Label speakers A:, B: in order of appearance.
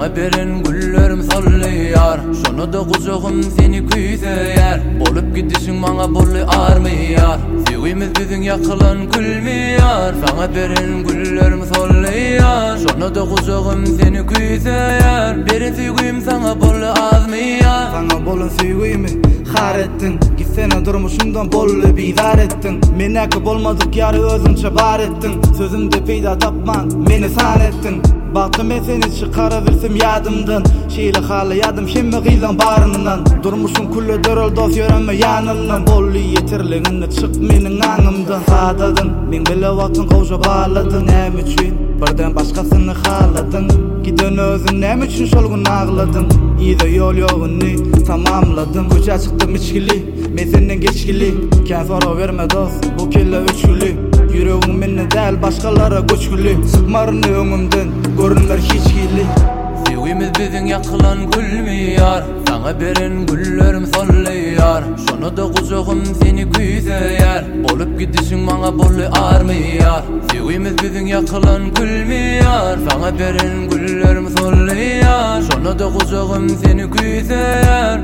A: Sana beren güllerim solluyar. Şonu da kucağım seni küyseyer. Bolup gidişin bana bolly armıyar. Sevgimiz bizim yakılan gülmeyar. Sana beren güllerim solluyar. Şonu da kucağım seni küyseyer. Beren sevgim sana bolly azmıyar.
B: Sana bolun sevgimi har ettin. Gitsene durmuşumdan bolly bizar ettin. Meneki bolmadık yarı özünçe bar ettin. Sözümde peyda tapman meni san ettin. Baktım ben seni çıkarıversem yadımdan. Şeýle haly yadım şemme gıylan barından. Durmuşum kulle dörel dost yöreme yanından. Bolly yetirliğini çık menin aňymdan. Sadadın men bile wagtyň gowşa bağladın. Näme üçin birden başkasyny haladın. Giden özün näme üçin şol gün agladın. Ýa-da ýol ýogyny tamamladym. Köçe çykdym içkili men senden geçkili. Kän sora berme dost bu kelle üçkili. Yüreğim menne däl başkalara göçkili. Sıkmarını öňümden görünler hiç gili.
A: Sevgimiz bizim yakılan gülmeyar. Sana beren güllerim solluyar. Şonu da kucağım seni küyseyer. Bolup gidişin bana bolly armıyar. Sevgimiz bizim yakılan gülmeyar. Sana beren güllerim solluyar. Şonu da kucağım seni küyseyer.